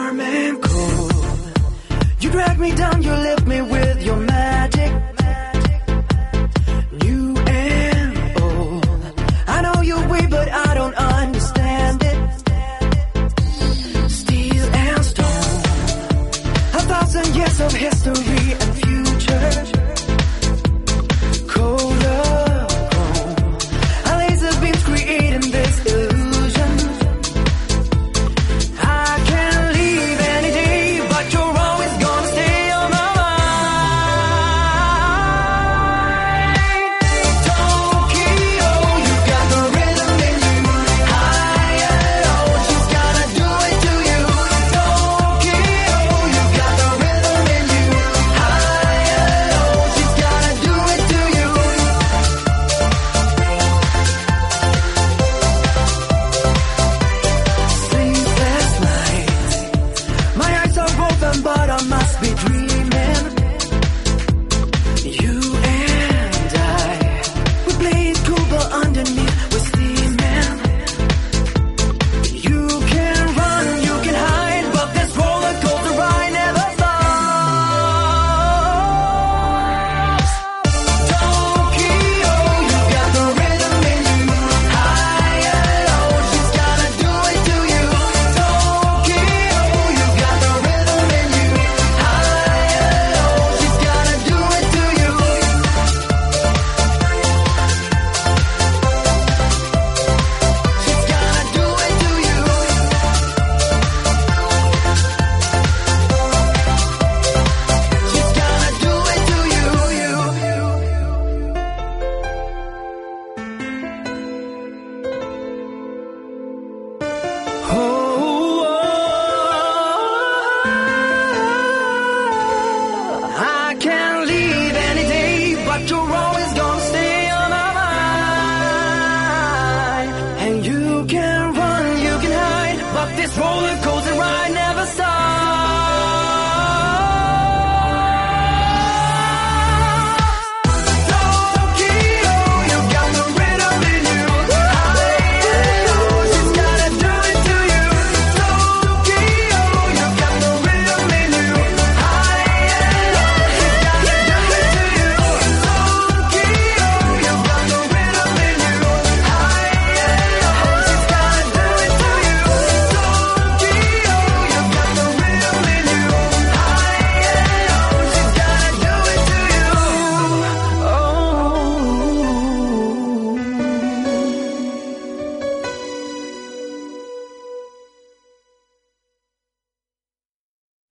warm and cold. You drag me down, you lift me with your magic. New and old. I know you're weak, but I don't understand it. Steel and stone. 1,000 years of history and